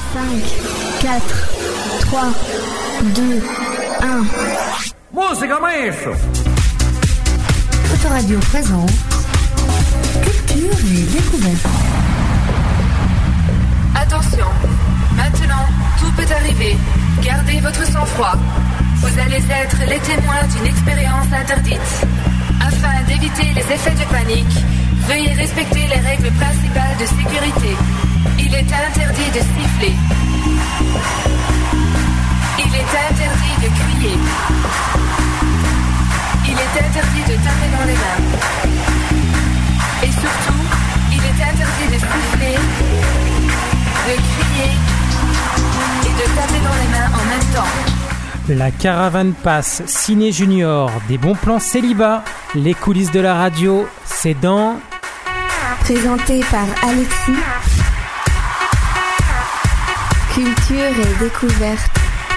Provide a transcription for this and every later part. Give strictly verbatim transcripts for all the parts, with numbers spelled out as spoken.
cinq, quatre, trois, deux, un. Musica, maestro! Autoradio présente Culture et découverte. Attention, maintenant, tout peut arriver. Gardez votre sang-froid. Vous allez être les témoins d'une expérience interdite. Afin d'éviter les effets de panique, veuillez respecter les règles principales de sécurité. Il est interdit de siffler. Il est interdit de crier. Il est interdit de taper dans les mains. Et surtout, il est interdit de siffler, de crier et de taper dans les mains en même temps. La caravane passe Ciné Junior, des bons plans célibat, les coulisses de la radio, c'est dans... Présenté par Alexis. Culture et découverte.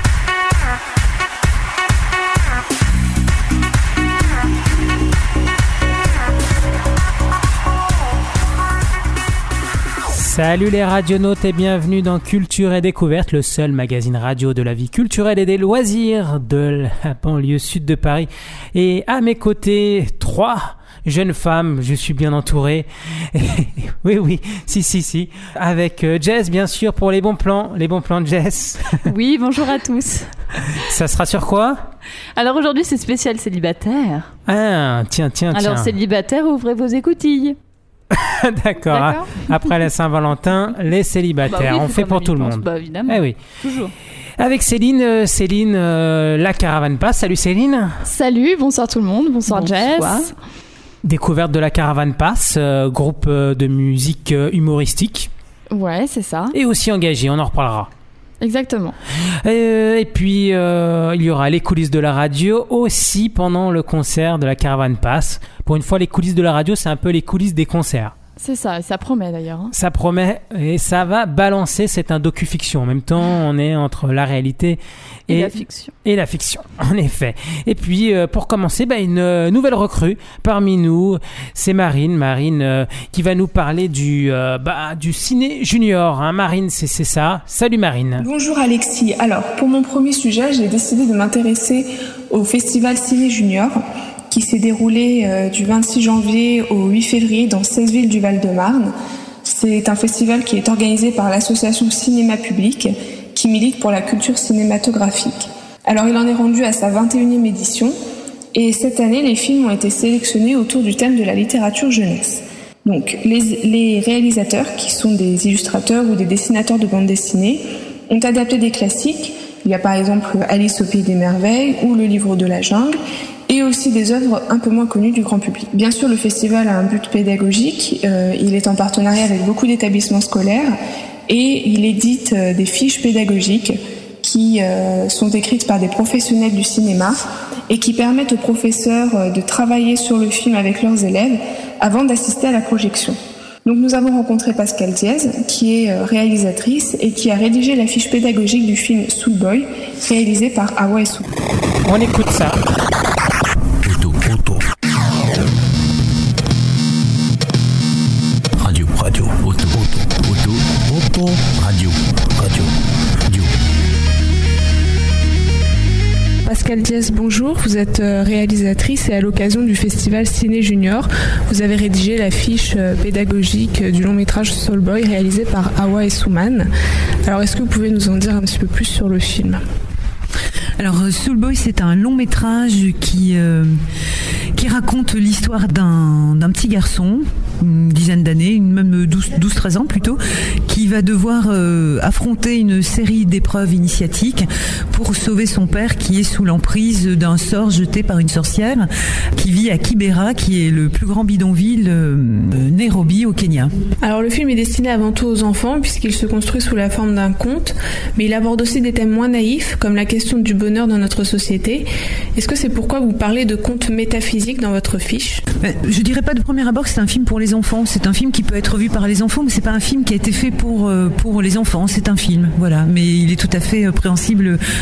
Salut les radionautes et bienvenue dans Culture et Découverte, le seul magazine radio de la vie culturelle et des loisirs de la banlieue sud de Paris. Et à mes côtés, trois jeunes femmes, je suis bien entouré. oui, oui, si, si, si. Avec Jess, bien sûr, pour les bons plans, les bons plans de Jess. Oui, bonjour à tous. Ça sera sur quoi ? Alors aujourd'hui, c'est spécial célibataire. Ah, tiens, tiens, tiens. Alors célibataire, ouvrez vos écoutilles. D'accord. D'accord. Après la Saint-Valentin, les célibataires. Bah oui, on fait pour tout le monde. Bah évidemment. Eh oui. Toujours. Avec Céline, euh, Céline, euh, la caravane passe. Salut Céline. Salut, bonsoir tout le monde, bonsoir, bonsoir. Jess. Découverte de la caravane passe, euh, groupe euh, de musique euh, humoristique. Ouais, c'est ça. Et aussi engagé, on en reparlera. Exactement. Euh, et puis, euh, il y aura les coulisses de la radio aussi pendant le concert de la caravane passe. Pour une fois, les coulisses de la radio, c'est un peu les coulisses des concerts. C'est ça, ça promet d'ailleurs. Hein. Ça promet et ça va balancer, c'est un docu-fiction. En même temps, on est entre la réalité et, et la fiction. Et la fiction, en effet. Et puis, euh, pour commencer, bah, une euh, nouvelle recrue parmi nous, c'est Marine. Marine euh, qui va nous parler du, euh, bah, du ciné junior. Hein. Marine, c'est, c'est ça. Salut Marine. Bonjour Alexis. Alors, pour mon premier sujet, j'ai décidé de m'intéresser au festival Ciné Junior, qui s'est déroulé euh, du vingt-six janvier au huit février dans seize villes du Val-de-Marne. C'est un festival qui est organisé par l'association Cinéma Public, qui milite pour la culture cinématographique. Alors il en est rendu à sa vingt et unième édition, et cette année les films ont été sélectionnés autour du thème de la littérature jeunesse. Donc les, les réalisateurs, qui sont des illustrateurs ou des dessinateurs de bande dessinée, ont adapté des classiques. Il y a par exemple Alice au Pays des Merveilles ou Le Livre de la Jungle, et aussi des œuvres un peu moins connues du grand public. Bien sûr, le festival a un but pédagogique, euh, il est en partenariat avec beaucoup d'établissements scolaires et il édite euh, des fiches pédagogiques qui euh, sont écrites par des professionnels du cinéma et qui permettent aux professeurs euh, de travailler sur le film avec leurs élèves avant d'assister à la projection. Donc nous avons rencontré Pascale Diaz, qui est euh, réalisatrice et qui a rédigé la fiche pédagogique du film Soul Boy, réalisé par Awa et Soul. On écoute ça. Radio, radio, auto, auto, auto, auto, radio, radio, radio. Pascale Diaz, bonjour. Vous êtes réalisatrice et à l'occasion du festival Ciné Junior, vous avez rédigé la fiche pédagogique du long métrage Soul Boy réalisé par Awa et Souman. Alors, est-ce que vous pouvez nous en dire un petit peu plus sur le film ? Alors, Soul Boy, c'est un long métrage qui, euh, qui raconte l'histoire d'un, d'un petit garçon, une dizaine d'années, même douze treize ans plutôt, qui va devoir euh, affronter une série d'épreuves initiatiques pour sauver son père qui est sous l'emprise d'un sort jeté par une sorcière qui vit à Kibera, qui est le plus grand bidonville euh, Nairobi au Kenya. Alors le film est destiné avant tout aux enfants puisqu'il se construit sous la forme d'un conte, mais il aborde aussi des thèmes moins naïfs comme la question du bonheur dans notre société. Est-ce que c'est pourquoi vous parlez de contes métaphysiques dans votre fiche ? Je dirais pas de premier abord que c'est un film pour les enfants. C'est un film qui peut être vu par les enfants, mais c'est pas un film qui a été fait pour pour les enfants. C'est un film, voilà. Mais il est tout à fait préhensible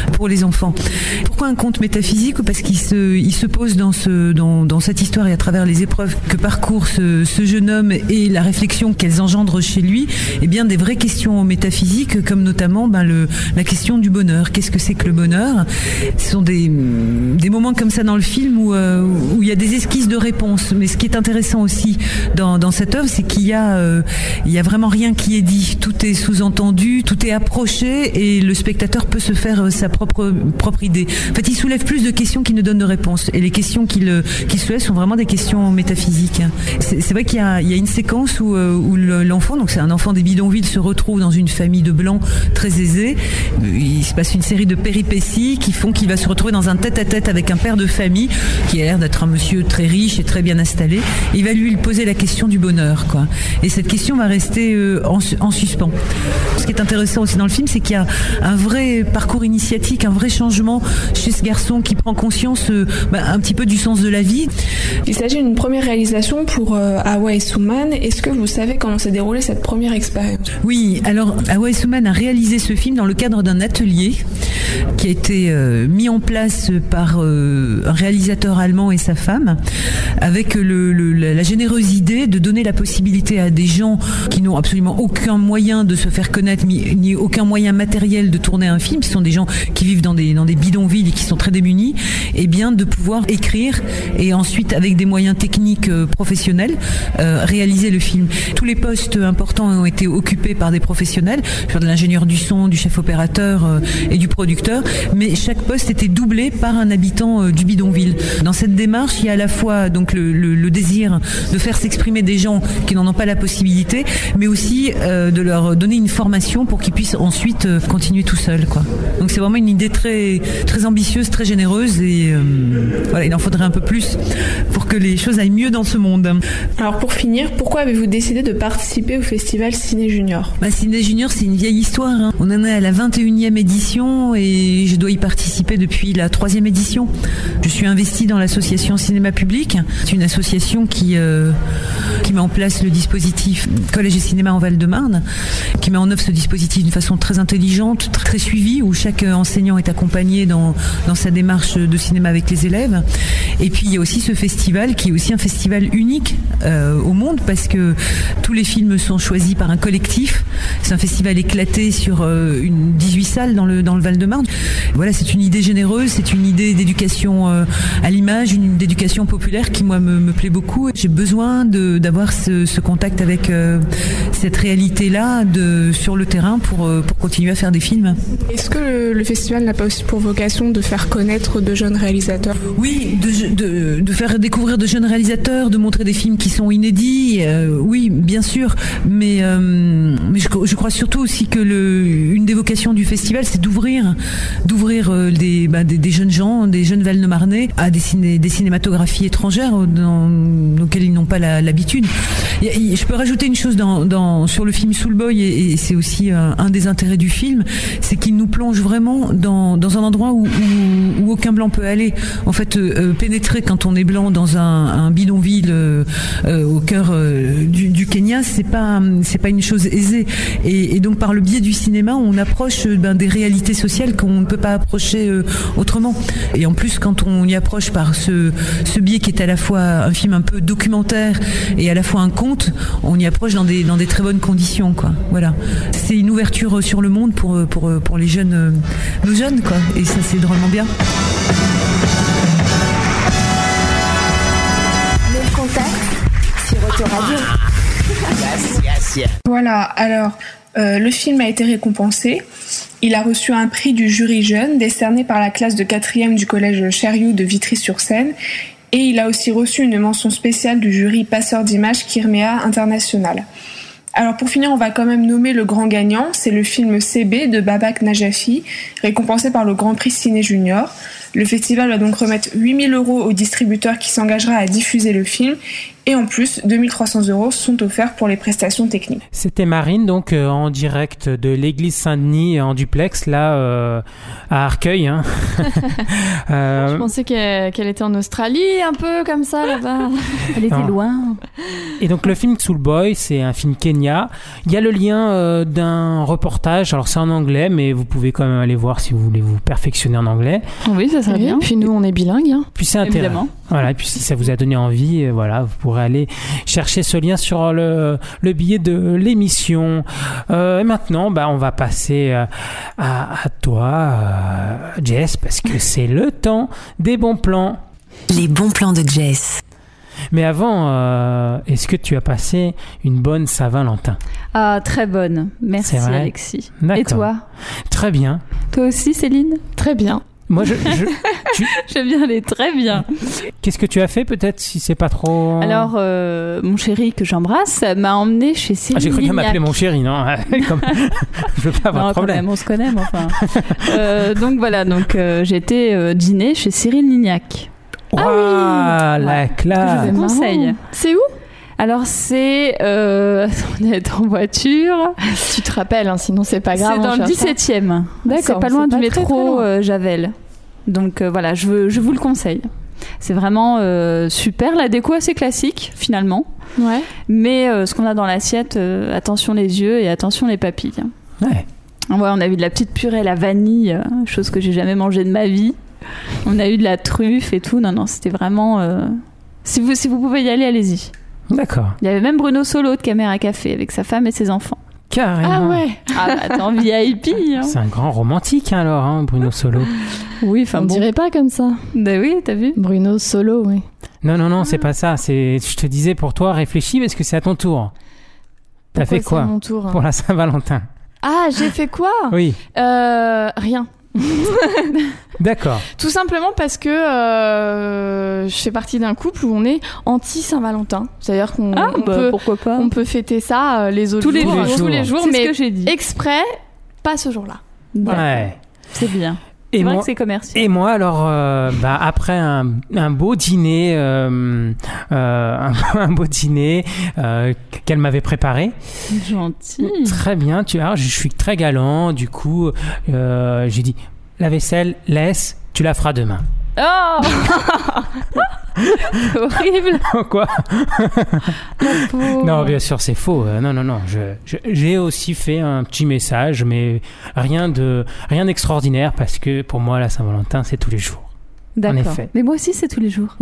pour les enfants. Pourquoi un conte métaphysique? Parce qu'il se, il se pose dans, ce, dans, dans cette histoire et à travers les épreuves que parcourt ce, ce jeune homme et la réflexion qu'elles engendrent chez lui, eh bien des vraies questions métaphysiques, comme notamment ben, le, la question du bonheur. Qu'est-ce que c'est que le bonheur? Ce sont des, des moments comme ça dans le film où, euh, où il y a des esquisses de réponses. Mais ce qui est intéressant aussi dans, dans cette œuvre, c'est qu'il y a, euh, il y a vraiment rien qui est dit. Tout est sous-entendu, tout est approché et le spectateur peut se faire sa propre, propre idée. En fait, il soulève plus de questions qu'il ne donne de réponses. Et les questions qu'il, qu'il soulève sont vraiment des questions métaphysiques. C'est, c'est vrai qu'il y a, il y a une séquence où, où l'enfant, donc c'est un enfant des bidonvilles, se retrouve dans une famille de blancs très aisés. Il se passe une série de péripéties qui font qu'il va se retrouver dans un tête-à-tête avec un père de famille qui a l'air d'être un monsieur très riche et très bien installé. Et il va lui poser la question du bonheur, quoi. Et cette question va rester euh, en, en suspens. Ce qui est intéressant aussi dans le film, c'est qu'il y a un vrai parcours initiatique, un vrai changement chez ce garçon qui prend conscience euh, bah, un petit peu du sens de la vie. Il s'agit d'une première réalisation pour euh, Awa et Souman. Est-ce que vous savez comment s'est déroulée cette première expérience? Oui, alors Awa et Souman a réalisé ce film dans le cadre d'un atelier qui a été euh, mis en place par euh, un réalisateur allemand et sa femme, avec le, le, la généreuse idée de donner la possibilité à des gens qui n'ont absolument aucun moyen de se faire connaître, ni, ni aucun moyen matériel de tourner un film, ce sont des gens qui vivent dans des, dans des bidonvilles et qui sont très démunis, et bien de pouvoir écrire et ensuite, avec des moyens techniques euh, professionnels, euh, réaliser le film. Tous les postes importants ont été occupés par des professionnels, genre de l'ingénieur du son, du chef opérateur euh, et du producteur, mais chaque poste était doublé par un habitant euh, du bidonville. Dans cette démarche, il y a à la fois donc le, le, le désir de faire s'exprimer des gens qui n'en ont pas la possibilité, mais aussi euh, de leur donner une formation pour qu'ils puissent ensuite euh, continuer tout seuls, quoi. Donc c'est vraiment une idée très très ambitieuse, très généreuse, et euh, voilà, il en faudrait un peu plus pour que les choses aillent mieux dans ce monde. Alors pour finir, pourquoi avez-vous décidé de participer au festival Ciné Junior? Bah, Ciné Junior, c'est une vieille histoire, hein. On en est à la vingt et unième édition et je dois y participer depuis la troisième édition. Je suis investie dans l'association Cinéma Public. C'est une association qui, euh, qui met en place le dispositif Collège et Cinéma en Val-de-Marne, qui met en œuvre ce dispositif d'une façon très intelligente, très suivie, où chaque enseignant est accompagné dans, dans sa démarche de cinéma avec les élèves. Et puis il y a aussi ce festival qui est aussi un festival unique euh, au monde, parce que tous les films sont choisis par un collectif. C'est un festival éclaté sur euh, une dix-huit salles dans le, dans le Val-de-Marne. Voilà, c'est une idée généreuse, c'est une idée d'éducation euh, à l'image, une d'éducation populaire qui, moi, me, me plaît beaucoup. J'ai besoin de, d'avoir ce, ce contact avec euh, cette réalité-là de, sur le terrain pour, euh, pour continuer à faire des films. Est-ce que le, le festival n'a pas aussi pour vocation de faire connaître de jeunes réalisateurs? Oui, de, de, de faire découvrir de jeunes réalisateurs, de montrer des films qui sont inédits, euh, oui, bien sûr, mais, euh, mais je, je crois surtout aussi que le, une des vocations du festival, c'est d'ouvrir, d'ouvrir euh, des, bah, des, des jeunes gens, des jeunes Val-de-Marnais à des, ciné, des cinématographies étrangères dans, dans lesquelles ils n'ont pas la, l'habitude. Et, et, je peux rajouter une chose dans, dans, sur le film Soulboy, et, et c'est aussi un, un des intérêts du film, c'est qu'il nous plonge vraiment dans, dans un endroit où, où, où aucun blanc peut aller. En fait, euh, pénétrer quand on est blanc dans un, un bidonville euh, euh, au cœur euh, du, du Kenya, c'est pas c'est pas une chose aisée. Et, et donc par le biais du cinéma, on approche ben, des réalités sociales qu'on ne peut pas approcher euh, autrement. Et en plus, quand on y approche par ce ce biais qui est à la fois un film un peu documentaire et à la fois un conte, on y approche dans des dans des très bonnes conditions, quoi. Voilà. C'est une ouverture sur le monde pour pour pour les jeunes, euh, nos jeunes, quoi. Et ça, c'est drôlement bien. Le contact sur Autoradio. Yes, yes, yes. Voilà, alors euh, le film a été récompensé. Il a reçu un prix du jury jeune décerné par la classe de quatrième du collège Cherriou de Vitry-sur-Seine. Et il a aussi reçu une mention spéciale du jury passeur d'images Kirmea International. Alors pour finir, on va quand même nommer le grand gagnant, c'est le film C B de Babak Najafi, récompensé par le Grand Prix Ciné Junior. Le festival va donc remettre huit mille euros au distributeur qui s'engagera à diffuser le film, Et en plus, deux mille trois cents euros sont offerts pour les prestations techniques. C'était Marine, donc euh, en direct de l'église Saint-Denis en duplex, là, euh, à Arcueil. Hein. euh... Je pensais qu'elle, qu'elle était en Australie, un peu comme ça, là-bas. Elle était non. loin. Et donc le film Soul Boy, c'est un film Kenya. Il y a le lien euh, d'un reportage, alors c'est en anglais, mais vous pouvez quand même aller voir si vous voulez vous perfectionner en anglais. Oui, ça serait oui, bien. Puis nous, on est bilingues. Hein. Puis c'est intéressant. Voilà, et puis si ça vous a donné envie, voilà, vous pourrez aller chercher ce lien sur le, le billet de l'émission. Euh, et maintenant, bah, on va passer à, à, à toi, euh, Jess, parce que c'est le temps des bons plans. Les bons plans de Jess. Mais avant, euh, est-ce que tu as passé une bonne Saint-Valentin ? Ah, très bonne. Merci, Alexis. D'accord. Et toi ? Très bien. Toi aussi, Céline ? Très bien. Moi, je, je, tu... J'aime bien aller très bien. Qu'est-ce que tu as fait, peut-être, si c'est pas trop... Alors, euh, mon chéri, que j'embrasse, m'a emmené chez Céline ah, j'ai cru qu'il Lignac. m'appelait mon chéri, non. Comme... Je veux pas avoir non, de problème. Quand même, on se connaît, mais enfin. euh, donc, voilà, donc, euh, j'ai été euh, dîner chez Cyril Lignac. Waouh, ah oui. La classe. Je vous conseille. C'est où ? Alors c'est, euh, on est en voiture. Tu te rappelles, hein, sinon c'est pas grave. C'est dans le dix-septième. D'accord. C'est pas loin c'est du pas métro très, très euh, Javel. Donc euh, voilà, je, veux, je vous le conseille. C'est vraiment euh, super. La déco assez classique finalement. Ouais. Mais euh, ce qu'on a dans l'assiette, euh, attention les yeux et attention les papilles. Ouais. Ouais, on a eu de la petite purée à la vanille, euh, chose que j'ai jamais mangée de ma vie. On a eu de la truffe et tout. Non non, c'était vraiment. Euh... Si vous si vous pouvez y aller, allez-y. D'accord. Il y avait même Bruno Solo de Caméra Café avec sa femme et ses enfants. Carrément. Ah ouais. Ah bah t'es en V I P. Hein. C'est un grand romantique hein, alors, hein, Bruno Solo. Oui, enfin on bon. dirait pas comme ça. Bah oui, t'as vu. Bruno Solo, oui. Non non non, c'est pas ça. C'est, je te disais pour toi, réfléchis parce que c'est à ton tour. T'as Pourquoi fait quoi c'est à mon tour, hein. pour la Saint-Valentin ? Ah, j'ai fait quoi ? Oui. Euh, rien. D'accord. Tout simplement parce que euh, je fais partie d'un couple où on est anti-Saint-Valentin. C'est-à-dire qu'on ah, on bah, peut, pourquoi pas. on peut fêter ça euh, les autres tous les jours, jours, tous les jours, c'est mais ce que j'ai dit. exprès, pas ce jour-là. Ouais. C'est bien. Et c'est moi, vrai que c'est commercial. Et moi, alors, euh, bah, après un, un beau dîner, euh, euh, un, un beau dîner euh, qu'elle m'avait préparé. Gentil. Très bien, tu vois, je suis très galant. Du coup, euh, j'ai dit, la vaisselle, laisse, tu la feras demain. Oh horrible. Quoi? Non, bien sûr, c'est faux. Euh, non, non, non. Je, je, j'ai aussi fait un petit message, mais rien de rien d'extraordinaire parce que pour moi, la Saint-Valentin, c'est tous les jours. D'accord. En effet. Mais moi aussi, c'est tous les jours.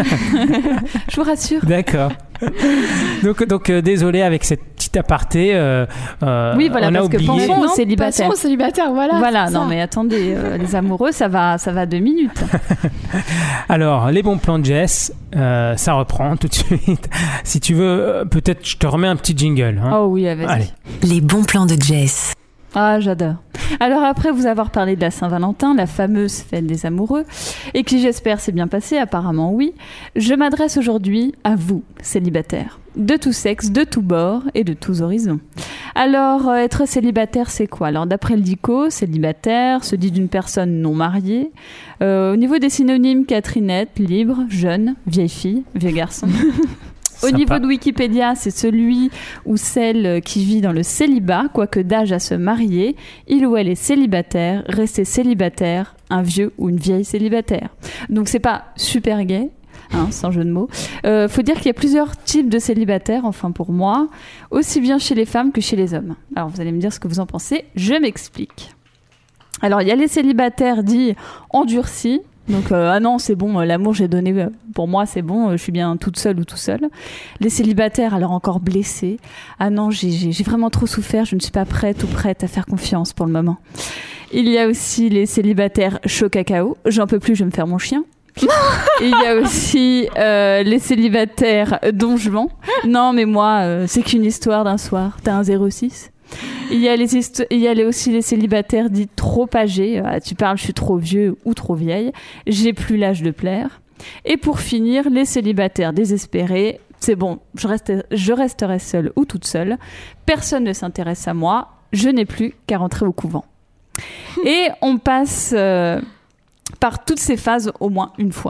Je vous rassure. D'accord. Donc, donc euh, désolé avec cette petite aparté. Euh, euh, oui, voilà, on parce a que oublié. pensons aux célibataires. Passons aux célibataires, voilà. Voilà, non, mais attendez, euh, les amoureux, ça va, ça va deux minutes. Alors, les bons plans de Jess, euh, ça reprend tout de suite. Si tu veux, peut-être je te remets un petit jingle. Hein. Oh oui, vas-y. Allez. Les bons plans de Jess. Ah, j'adore. Alors après vous avoir parlé de la Saint-Valentin, la fameuse fête des amoureux, et qui j'espère s'est bien passée, apparemment oui, je m'adresse aujourd'hui à vous, célibataires, de tout sexe, de tous bords et de tous horizons. Alors, euh, être célibataire, c'est quoi ? Alors d'après le Dico, célibataire se dit d'une personne non mariée. Euh, au niveau des synonymes, Catherinette, libre, jeune, vieille fille, vieux garçon. Au Sympa. niveau de Wikipédia, c'est celui ou celle qui vit dans le célibat, quoique d'âge à se marier, il ou elle est célibataire, resté célibataire, un vieux ou une vieille célibataire. Donc c'est pas super gay, hein, sans jeu de mots. Euh, faut dire qu'il y a plusieurs types de célibataires, enfin pour moi, aussi bien chez les femmes que chez les hommes. Alors vous allez me dire ce que vous en pensez, je m'explique. Alors il y a les célibataires dits endurcis. Donc, euh, ah non, c'est bon, l'amour, j'ai donné, euh, pour moi, c'est bon, euh, je suis bien toute seule ou tout seul. Les célibataires, alors encore blessés. Ah non, j'ai, j'ai, j'ai vraiment trop souffert, je ne suis pas prête ou prête à faire confiance pour le moment. Il y a aussi les célibataires chaud cacao. J'en peux plus, je vais me faire mon chien. Il y a aussi euh, les célibataires donjement. Non, mais moi, euh, c'est qu'une histoire d'un soir. T'as un zéro six. Il y a les histo- il y a les, aussi les célibataires dits trop âgés. Ah, tu parles, je suis trop vieux ou trop vieille. J'ai plus l'âge de plaire. Et pour finir, les célibataires désespérés. C'est bon, je, reste, je resterai seule ou toute seule. Personne ne s'intéresse à moi. Je n'ai plus qu'à rentrer au couvent. Et on passe euh, par toutes ces phases au moins une fois.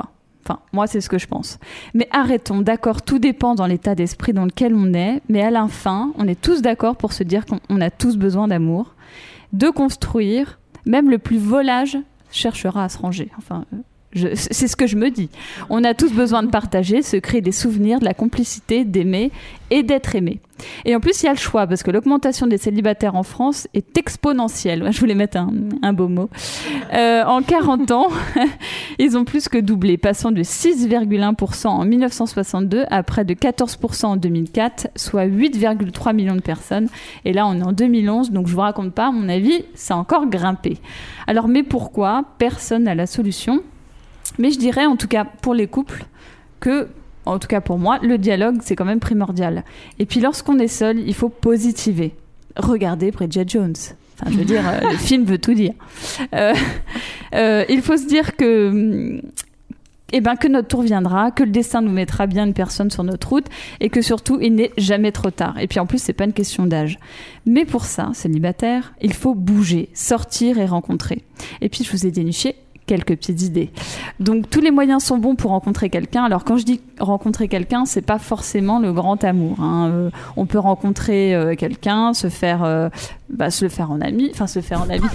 Enfin, moi, c'est ce que je pense. Mais arrêtons, d'accord, tout dépend dans l'état d'esprit dans lequel on est, mais à la fin, on est tous d'accord pour se dire qu'on a tous besoin d'amour, de construire, même le plus volage cherchera à se ranger. Enfin... Euh, Je, c'est ce que je me dis. On a tous besoin de partager, se créer des souvenirs, de la complicité, d'aimer et d'être aimé. Et en plus, il y a le choix, parce que l'augmentation des célibataires en France est exponentielle. Je voulais mettre un, un beau mot. Euh, en quarante ans, ils ont plus que doublé, passant de six virgule un pour cent en dix-neuf cent soixante-deux à près de quatorze pour cent en deux mille quatre, soit huit virgule trois millions de personnes. Et là, on est en deux mille onze, donc je vous raconte pas, à mon avis, ça a encore grimpé. Alors, mais pourquoi ? Personne n'a la solution. Mais je dirais, en tout cas pour les couples, que, en tout cas pour moi, le dialogue, c'est quand même primordial. Et puis lorsqu'on est seul, il faut positiver. Regardez Bridget Jones. Enfin, je veux dire, euh, le film veut tout dire. Euh, euh, il faut se dire que, eh ben, que notre tour viendra, que le destin nous mettra bien une personne sur notre route et que surtout, il n'est jamais trop tard. Et puis en plus, c'est pas une question d'âge. Mais pour ça, célibataire, il faut bouger, sortir et rencontrer. Et puis, je vous ai déniché quelques petites idées. Donc tous les moyens sont bons pour rencontrer quelqu'un. Alors quand je dis rencontrer quelqu'un, c'est pas forcément le grand amour, hein. Euh, on peut rencontrer euh, quelqu'un, se faire, euh, bah, se le faire en ami, enfin se faire en ami.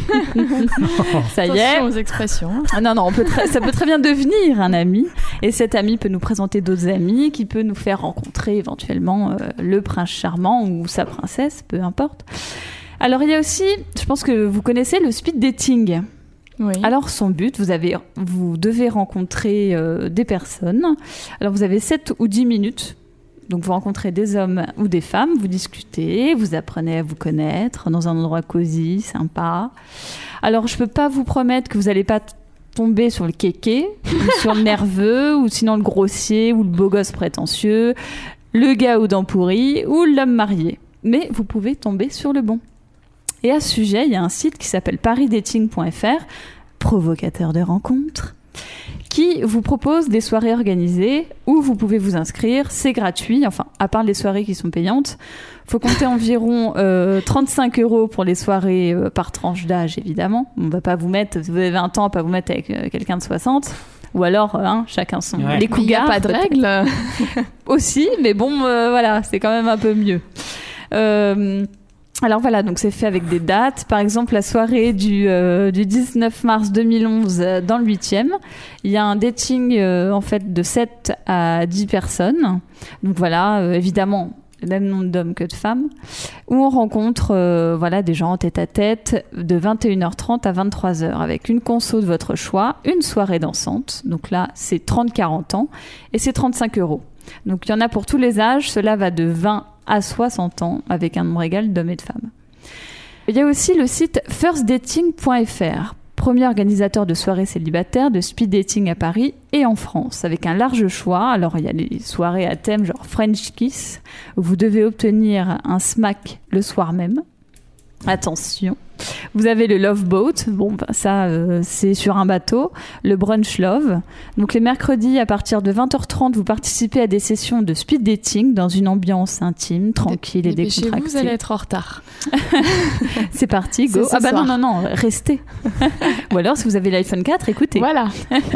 Ça y est. Attention aux expressions. Ah, non non, on peut très, ça peut très bien devenir un ami. Et cet ami peut nous présenter d'autres amis, qui peut nous faire rencontrer éventuellement euh, le prince charmant ou sa princesse, peu importe. Alors il y a aussi, je pense que vous connaissez le speed dating. Oui. Alors son but, vous, avez, vous devez rencontrer euh, des personnes. Alors vous avez sept ou dix minutes. Donc vous rencontrez des hommes ou des femmes, vous discutez, vous apprenez à vous connaître dans un endroit cosy, sympa. Alors je peux pas vous promettre que vous n'allez pas t- tomber sur le kéké, ou sur le nerveux, ou sinon le grossier, ou le beau gosse prétentieux, le gars aux dents pourries, ou l'homme marié. Mais vous pouvez tomber sur le bon. Et à ce sujet, il y a un site qui s'appelle paris dating point f r, provocateur de rencontres, qui vous propose des soirées organisées où vous pouvez vous inscrire. C'est gratuit, enfin, à part les soirées qui sont payantes. Il faut compter environ euh, trente-cinq euros pour les soirées euh, par tranche d'âge, évidemment. On ne va pas vous mettre, vous avez vingt ans, on ne va pas vous mettre avec euh, quelqu'un de soixante. Ou alors, hein, chacun son... Ouais. Les cougars. Il n'y a pas de règles. Aussi, mais bon, euh, voilà, c'est quand même un peu mieux. Euh... Alors voilà, donc c'est fait avec des dates. Par exemple, la soirée du, euh, du dix-neuf mars deux mille onze euh, dans le huitième, il y a un dating euh, en fait de sept à dix personnes. Donc voilà, euh, évidemment, le même nombre d'hommes que de femmes, où on rencontre euh, voilà, des gens en tête-à-tête de vingt et une heures trente à vingt-trois heures avec une conso de votre choix, une soirée dansante. Donc là, c'est trente à quarante ans et c'est trente-cinq euros. Donc il y en a pour tous les âges, cela va de vingt à soixante ans avec un nombre égal d'hommes et de femmes. Il y a aussi le site first dating point f r, premier organisateur de soirées célibataires de speed dating à Paris et en France, avec un large choix. Alors il y a des soirées à thème genre French Kiss, où vous devez obtenir un smack le soir même. Attention. Vous avez le Love Boat, bon bah, ça euh, c'est sur un bateau, le Brunch Love. Donc les mercredis à partir de vingt heures trente, vous participez à des sessions de speed dating dans une ambiance intime, tranquille et décontractée. Vous allez être en retard. C'est parti, go. C'est Ah bah soir. non, non, non, restez. Ou alors si vous avez l'iPhone quatre, écoutez. Voilà.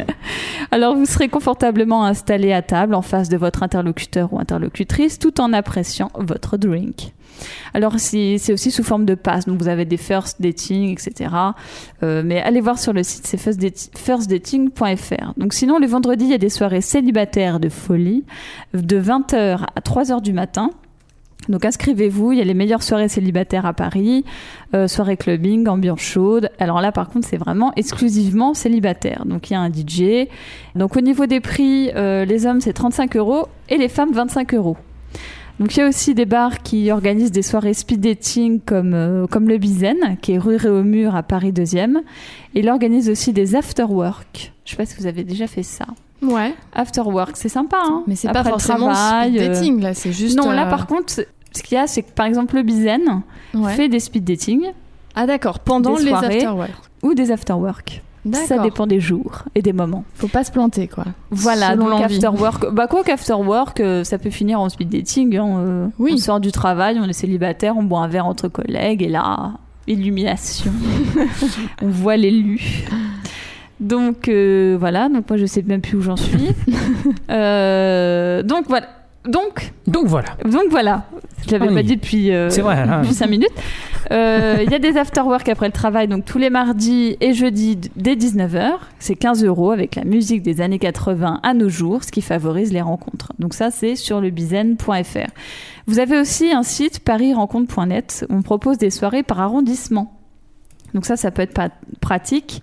Alors vous serez confortablement installé à table en face de votre interlocuteur ou interlocutrice tout en appréciant votre drink. Alors c'est, c'est aussi sous forme de pass, donc vous avez des first dating, et cetera. Euh, mais allez voir sur le site, c'est first dating point f r. Donc sinon, le vendredi, il y a des soirées célibataires de folie, de vingt heures à trois heures du matin. Donc inscrivez-vous, il y a les meilleures soirées célibataires à Paris, euh, soirée clubbing, ambiance chaude. Alors là par contre c'est vraiment exclusivement célibataire. Donc il y a un D J. Donc au niveau des prix, euh, les hommes c'est trente-cinq euros et les femmes vingt-cinq euros. Donc il y a aussi des bars qui organisent des soirées speed dating comme, euh, comme le Bizen, qui est rue Réaumur à Paris deuxième. Et il organise aussi des after-work. Je sais pas si vous avez déjà fait ça. Ouais. After-work, c'est sympa, hein. Mais c'est Après pas le forcément travail, speed euh, dating, là, c'est juste... Non, là euh, par contre, ce qu'il y a, c'est que par exemple le Bizen ouais. fait des speed dating. Ah d'accord, pendant des les soirées after-work. Ou des after-work. D'accord. Ça dépend des jours et des moments. Faut pas se planter, quoi. Voilà, Selon donc l'envie. after work. Bah quoi qu'after work, euh, ça peut finir en speed dating. Hein, euh, Oui. On sort du travail, on est célibataire, on boit un verre entre collègues et là, illumination. On voit l'élu. Donc euh, voilà, donc moi je sais même plus où j'en suis. euh, donc voilà. Donc, donc voilà. Donc voilà. Je l'avais On pas y dit depuis, euh, C'est vrai, hein. depuis cinq minutes. Il euh, y a des after-work après le travail, donc tous les mardis et jeudis d- dès dix-neuf heures. C'est quinze euros avec la musique des années quatre-vingts à nos jours, ce qui favorise les rencontres. Donc ça, c'est sur le bizen point f r. Vous avez aussi un site paris rencontre point net où on propose des soirées par arrondissement. Donc ça, ça peut être pas pratique.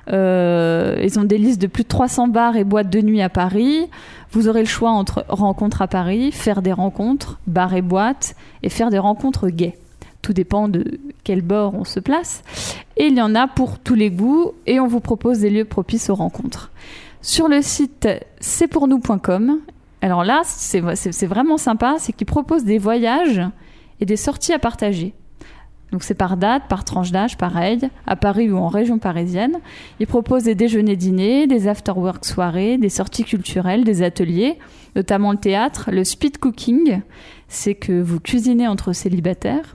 Euh, ils ont des listes de plus de trois cents bars et boîtes de nuit à Paris. Vous aurez le choix entre rencontres à Paris, faire des rencontres, bars et boîtes, et faire des rencontres gays. Tout dépend de quel bord on se place. Et il y en a pour tous les goûts, et on vous propose des lieux propices aux rencontres. Sur le site c'est pour nous point com, alors là, c'est, c'est, c'est vraiment sympa, c'est qu'ils proposent des voyages et des sorties à partager. Donc c'est par date, par tranche d'âge, pareil, à Paris ou en région parisienne. Ils proposent des déjeuners-dîners, des after-work soirées, des sorties culturelles, des ateliers, notamment le théâtre, le speed cooking, c'est que vous cuisinez entre célibataires,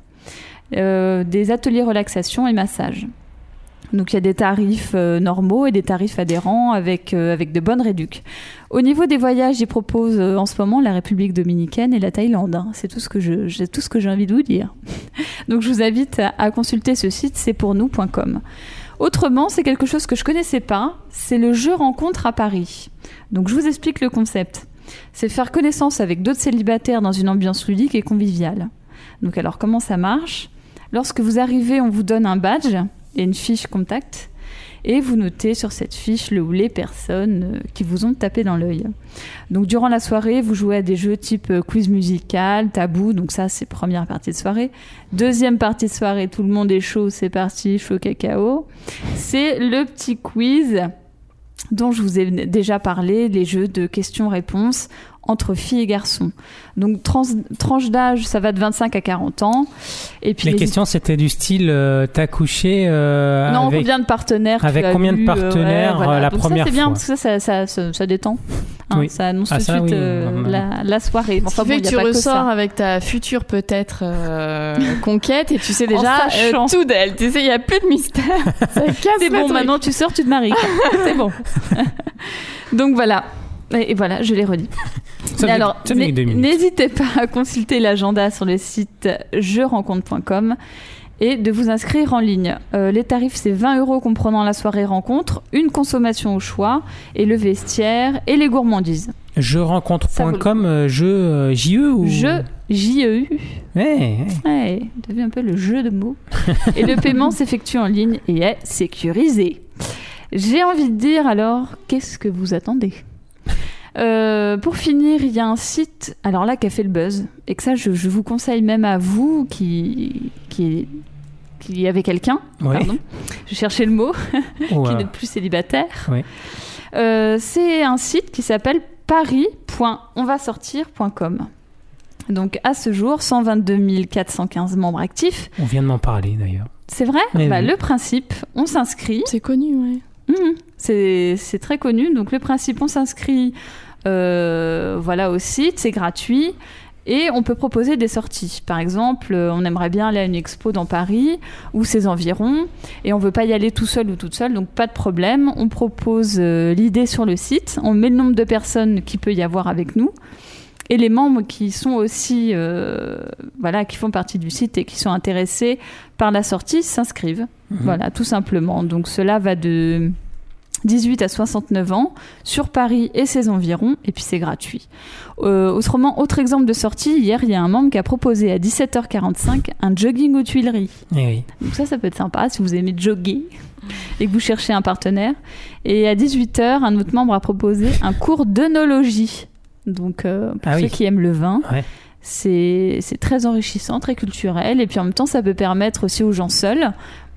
euh, des ateliers relaxation et massage. Donc il y a des tarifs euh, normaux et des tarifs adhérents avec, euh, avec de bonnes réducs. Au niveau des voyages, ils proposent euh, en ce moment la République dominicaine et la Thaïlande. Hein. C'est tout ce que je, c'est tout ce que j'ai envie de vous dire. Donc je vous invite à, à consulter ce site, c'est pour nous point com. Autrement, c'est quelque chose que je connaissais pas, c'est le jeu rencontre à Paris. Donc je vous explique le concept. C'est faire connaissance avec d'autres célibataires dans une ambiance ludique et conviviale. Donc alors comment ça marche ? Lorsque vous arrivez, on vous donne un badge et une fiche contact, et vous notez sur cette fiche le ou les personnes qui vous ont tapé dans l'œil. Donc durant la soirée, vous jouez à des jeux type quiz musical, tabou, donc ça c'est première partie de soirée. Deuxième partie de soirée, tout le monde est chaud, c'est parti, chaud cacao. C'est le petit quiz dont je vous ai déjà parlé, les jeux de questions-réponses entre filles et garçons. Donc trans, tranche d'âge, ça va de vingt-cinq à quarante ans. Et puis les, les questions, c'était du style, euh, t'as couché euh, non, avec combien de partenaires tu avec as combien vu, de partenaires euh, ouais, voilà. la Donc première ça, c'est bien, fois. parce que ça, ça, ça, ça détend. Hein, Oui. Ça annonce Ah, tout ça, de suite oui. euh, Non, non. la, la soirée. Bon, Ce qui enfin, fait bon, que y a tu pas que ressors ça. avec ta future peut-être euh, conquête et tu sais En déjà sachant. euh, tout d'elle. Tu sais, il n'y a plus de mystère. Ça casse C'est le bon, truc. maintenant tu sors, tu te maries. quoi. C'est bon. Donc voilà. Et, et voilà, je l'ai redit. Ça fait- Alors, ça fait n'hé- deux minutes. n'hésitez pas à consulter l'agenda sur le site je rencontre point com et de vous inscrire en ligne. Euh, les tarifs, c'est vingt euros comprenant la soirée rencontre, une consommation au choix, et le vestiaire et les gourmandises. Je rencontre point com, euh, jeu euh, J E ou Je, J E U. Ouais, ouais. Ouais, t'as vu un peu le jeu de mots. Et le paiement s'effectue en ligne et est sécurisé. J'ai envie de dire alors, qu'est-ce que vous attendez ? Euh, pour finir, il y a un site, alors là, qui a fait le buzz, et que ça, je, je vous conseille même à vous qui, qui, qui avez quelqu'un, Ouais. pardon, je cherchais le mot, Oh, qui euh, n'êtes plus célibataire. ouais. Euh, c'est un site qui s'appelle paris point on va sortir point com. Donc à ce jour, cent vingt-deux mille quatre cent quinze membres actifs. On vient de m'en parler d'ailleurs. C'est vrai ? Mais Bah, oui. le principe, on s'inscrit. C'est connu, ouais. Mmh, c'est, c'est très connu. Donc le principe, on s'inscrit euh, voilà, au site, c'est gratuit. Et on peut proposer des sorties. Par exemple, euh, on aimerait bien aller à une expo dans Paris ou ses environs, et on veut pas y aller tout seul ou toute seule, donc pas de problème. On propose euh, l'idée sur le site, on met le nombre de personnes qu'il peut y avoir avec nous, et les membres qui sont aussi, euh, voilà, qui font partie du site et qui sont intéressés par la sortie s'inscrivent. Mhm. Voilà, tout simplement. Donc cela va de dix-huit à soixante-neuf ans, sur Paris et ses environs, et puis c'est gratuit. Euh, autrement, autre exemple de sortie, hier, il y a un membre qui a proposé à dix-sept heures quarante-cinq un jogging aux Tuileries. Eh oui. Donc ça, ça peut être sympa si vous aimez jogger et que vous cherchez un partenaire. Et à dix-huit heures, un autre membre a proposé un cours d'œnologie. Donc, euh, pour Ah ceux oui. qui aiment le vin, Ouais. c'est, c'est très enrichissant, très culturel. Et puis en même temps, ça peut permettre aussi aux gens seuls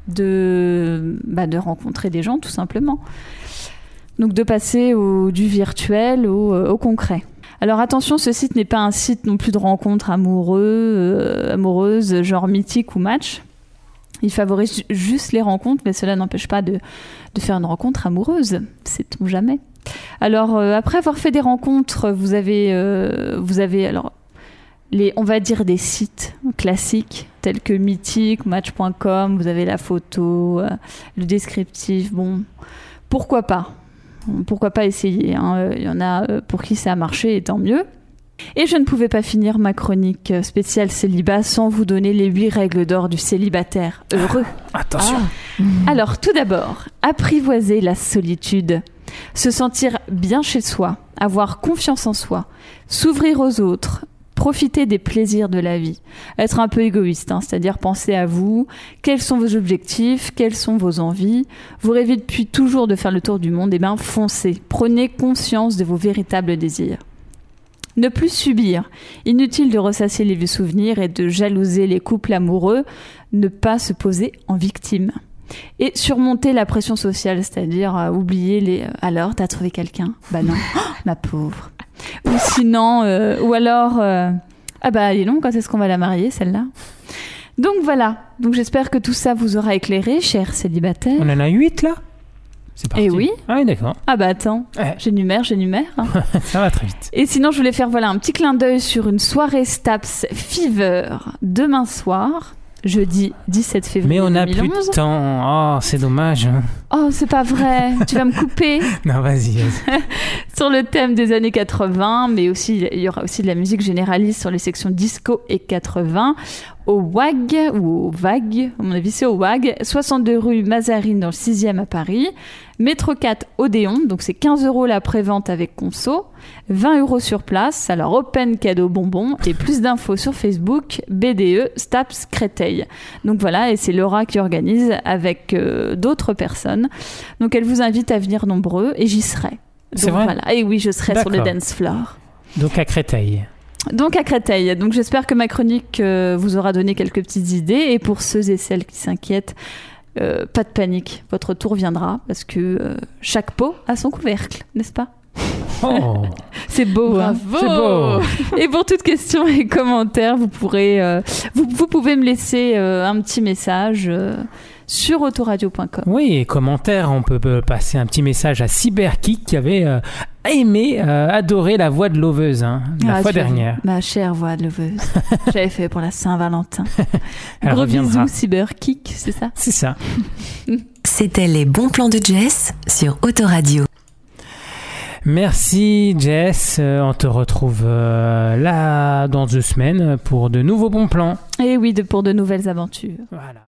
de, bah, de rencontrer des gens, tout simplement. Donc de passer au, du virtuel au, au concret. Alors attention, ce site n'est pas un site non plus de rencontres amoureux, euh, amoureuses, genre mythique ou match. Il favorise juste les rencontres, mais cela n'empêche pas de, de faire une rencontre amoureuse, sait-on jamais. Alors euh, après avoir fait des rencontres, vous avez, euh, vous avez alors les, on va dire des sites classiques tels que Mythique, Match point com. Vous avez la photo, euh, le descriptif. Bon, pourquoi pas ? Pourquoi pas essayer, hein. Il y en a pour qui ça a marché, et tant mieux. Et je ne pouvais pas finir ma chronique spéciale célibat sans vous donner les huit règles d'or du célibataire heureux. Ah, attention. Ah. Alors, tout d'abord, apprivoiser la solitude, se sentir bien chez soi, avoir confiance en soi, s'ouvrir aux autres, profiter des plaisirs de la vie, être un peu égoïste, hein, c'est-à-dire penser à vous, quels sont vos objectifs, quelles sont vos envies. Vous rêvez depuis toujours de faire le tour du monde, et bien foncez, prenez conscience de vos véritables désirs. Ne plus subir. Inutile de ressasser les vieux souvenirs et de jalouser les couples amoureux. Ne pas se poser en victime. Et surmonter la pression sociale, c'est-à-dire euh, oublier les euh, « alors, t'as trouvé quelqu'un ?» Bah non, oh, ma pauvre. Ou sinon, euh, ou alors euh, « ah bah dis donc, quand est-ce qu'on va la marier, celle-là ?» Donc voilà, donc j'espère que tout ça vous aura éclairé, chers célibataires. On en a huit là ? C'est parti. Et oui. Ah oui, d'accord. Ah bah attends, ouais. j'énumère, j'énumère. Hein. Ça va très vite. Et sinon, je voulais faire voilà, un petit clin d'œil sur une soirée Staps Fever demain soir, jeudi dix-sept février Mais on n'a deux mille onze. plus de temps. Oh, c'est dommage. Oh, c'est pas vrai. Tu vas me couper. Non, vas-y. vas-y. Sur le thème des années quatre-vingts, mais aussi il y aura aussi de la musique généraliste sur les sections disco et quatre-vingts. Au W A G, ou au V A G, à mon avis c'est au W A G, soixante-deux rue Mazarine dans le sixième à Paris. Métro quatre Odéon, donc c'est quinze euros la prévente avec conso, vingt euros sur place, alors open cadeau bonbon, et plus d'infos sur Facebook, B D E Staps Créteil. Donc voilà, et c'est Laura qui organise avec euh, d'autres personnes. Donc elle vous invite à venir nombreux, et j'y serai. C'est Donc vrai ? voilà, et oui, je serai D'accord. sur le dance floor. Donc à Créteil. Donc à Créteil. Donc j'espère que ma chronique euh, vous aura donné quelques petites idées. Et pour ceux et celles qui s'inquiètent, euh, pas de panique, votre tour viendra parce que euh, chaque pot a son couvercle, n'est-ce pas ? Oh. C'est beau, Bravo. hein. C'est beau. Et pour toute question et commentaire, vous pourrez, euh, vous, vous pouvez me laisser euh, un petit message euh, sur autoradio point com. Oui, et commentaire, on peut euh, passer un petit message à Cyberkick qui avait euh, aimé, euh, adoré la voix de Loveuse hein, la Ah, fois tu as vu, dernière. ma chère voix de Loveuse. J'avais fait pour la Saint-Valentin. Elle Gros reviendra. bisous, Cyberkick, c'est ça ? C'est ça. C'était les bons plans de Jess sur Autoradio. Merci Jess, Euh, on te retrouve euh, là dans deux semaines pour de nouveaux bons plans. Et oui, de, pour de nouvelles aventures. Voilà.